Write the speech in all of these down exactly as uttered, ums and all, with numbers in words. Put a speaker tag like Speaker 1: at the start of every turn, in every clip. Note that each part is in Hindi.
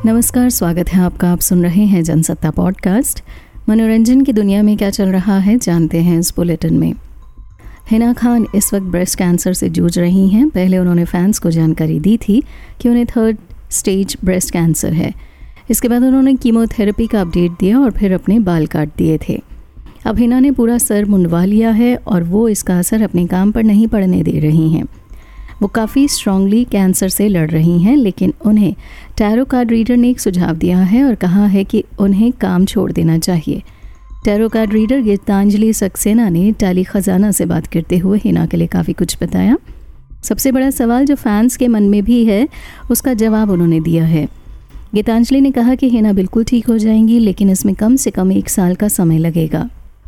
Speaker 1: नमस्कार, स्वागत है आपका। आप सुन रहे हैं जनसत्ता पॉडकास्ट। मनोरंजन की दुनिया में क्या चल रहा है जानते हैं इस बुलेटिन में। हिना खान इस वक्त ब्रेस्ट कैंसर से जूझ रही हैं। पहले उन्होंने फैंस को जानकारी दी थी कि उन्हें थर्ड स्टेज ब्रेस्ट कैंसर है। इसके बाद उन्होंने कीमोथेरेपी का अपडेट दिया और फिर अपने बाल काट दिए थे। अब हिना ने पूरा सर मुंडवा लिया है और वो इसका असर अपने काम पर नहीं पड़ने दे रही हैं। वो काफ़ी स्ट्रांगली कैंसर से लड़ रही हैं, लेकिन उन्हें टैरो कार्ड रीडर ने एक सुझाव दिया है और कहा है कि उन्हें काम छोड़ देना चाहिए। Tarot card reader Geetanjali Saxena ने टैली खजाना से बात करते हुए हिना के लिए काफ़ी कुछ बताया। सबसे बड़ा सवाल जो फैंस के मन में भी है, उसका जवाब उन्होंने दिया है। गीतांजलि ने कहा कि हिना बिल्कुल ठीक हो जाएंगी, लेकिन इसमें कम से कम एक साल का समय लगेगा।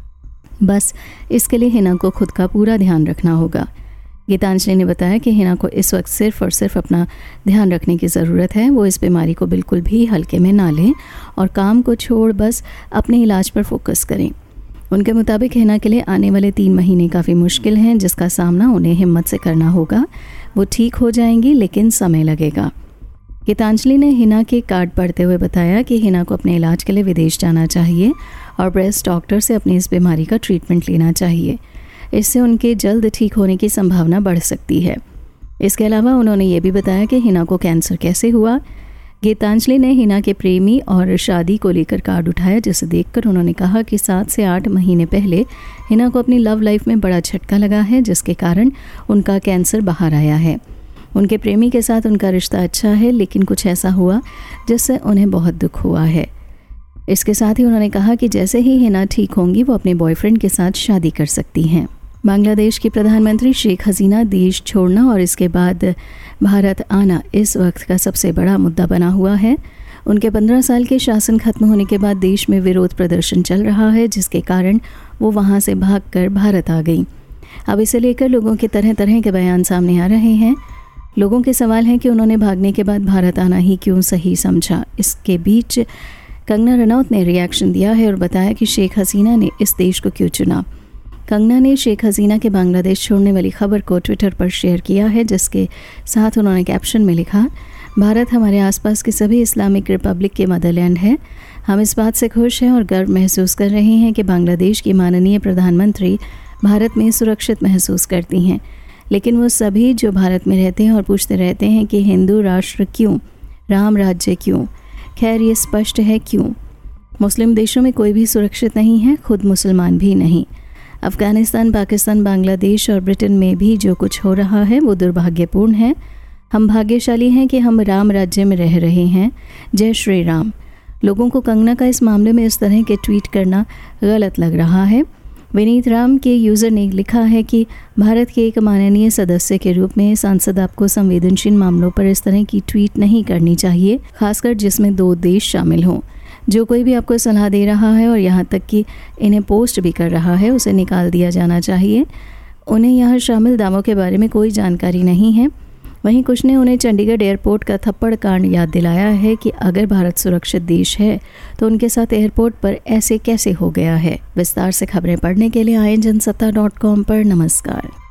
Speaker 1: बस इसके लिए हिना को खुद का पूरा ध्यान रखना होगा। गीतांजलि ने बताया कि हिना को इस वक्त सिर्फ और सिर्फ अपना ध्यान रखने की ज़रूरत है। वो इस बीमारी को बिल्कुल भी हल्के में ना लें और काम को छोड़ बस अपने इलाज पर फोकस करें। उनके मुताबिक हिना के लिए आने वाले तीन महीने काफ़ी मुश्किल हैं, जिसका सामना उन्हें हिम्मत से करना होगा। वो ठीक हो जाएंगी, लेकिन समय लगेगा। गीतांजलि ने हिना के कार्ड पढ़ते हुए बताया कि हिना को अपने इलाज के लिए विदेश जाना चाहिए और ब्रेस्ट डॉक्टर से अपनी इस बीमारी का ट्रीटमेंट लेना चाहिए। इससे उनके जल्द ठीक होने की संभावना बढ़ सकती है। इसके अलावा उन्होंने ये भी बताया कि हिना को कैंसर कैसे हुआ। गीतांजलि ने हिना के प्रेमी और शादी को लेकर कार्ड उठाया, जिसे देखकर उन्होंने कहा कि सात से आठ महीने पहले हिना को अपनी लव लाइफ में बड़ा झटका लगा है, जिसके कारण उनका कैंसर बाहर आया है। उनके प्रेमी के साथ उनका रिश्ता अच्छा है, लेकिन कुछ ऐसा हुआ जिससे उन्हें बहुत दुख हुआ है। इसके साथ ही उन्होंने कहा कि जैसे ही हिना ठीक होंगी वो अपने बॉयफ्रेंड के साथ शादी कर सकती हैं। बांग्लादेश की प्रधानमंत्री शेख हसीना देश छोड़ना और इसके बाद भारत आना इस वक्त का सबसे बड़ा मुद्दा बना हुआ है। उनके पंद्रह साल के शासन खत्म होने के बाद देश में विरोध प्रदर्शन चल रहा है, जिसके कारण वो वहाँ से भागकर भारत आ गई। अब इसे लेकर लोगों के तरह तरह के बयान सामने आ रहे हैं। लोगों के सवाल हैं कि उन्होंने भागने के बाद भारत आना ही क्यों सही समझा। इसके बीच कंगना रनौत ने रिएक्शन दिया है और बताया कि शेख हसीना ने इस देश को क्यों चुना। कंगना ने शेख हसीना के बांग्लादेश छोड़ने वाली खबर को ट्विटर पर शेयर किया है, जिसके साथ उन्होंने कैप्शन में लिखा, भारत हमारे आसपास के सभी इस्लामिक रिपब्लिक के मदरलैंड है। हम इस बात से खुश हैं और गर्व महसूस कर रहे हैं कि बांग्लादेश की माननीय प्रधानमंत्री भारत में सुरक्षित महसूस करती हैं। लेकिन वो सभी जो भारत में रहते हैं और पूछते रहते हैं कि हिंदू राष्ट्र क्यों, राम राज्य क्यों, खैर ये स्पष्ट है क्यों। मुस्लिम देशों में कोई भी सुरक्षित नहीं है, खुद मुसलमान भी नहीं। अफ़गानिस्तान, पाकिस्तान, बांग्लादेश और ब्रिटेन में भी जो कुछ हो रहा है वो दुर्भाग्यपूर्ण है। हम भाग्यशाली हैं कि हम राम राज्य में रह रहे हैं। जय श्री राम। लोगों को कंगना का इस मामले में इस तरह के ट्वीट करना गलत लग रहा है। विनीत राम के यूज़र ने लिखा है कि भारत के एक माननीय सदस्य के रूप में सांसद आपको संवेदनशील मामलों पर इस तरह की ट्वीट नहीं करनी चाहिए, खासकर जिसमें दो देश शामिल हों। जो कोई भी आपको सलाह दे रहा है और यहाँ तक कि इन्हें पोस्ट भी कर रहा है, उसे निकाल दिया जाना चाहिए। उन्हें यहाँ शामिल दावों के बारे में कोई जानकारी नहीं है। वहीं कुछ ने उन्हें चंडीगढ़ एयरपोर्ट का थप्पड़ कांड याद दिलाया है कि अगर भारत सुरक्षित देश है तो उनके साथ एयरपोर्ट पर ऐसे कैसे हो गया है। विस्तार से खबरें पढ़ने के लिए आए जनसत्ता डॉट कॉम पर। नमस्कार।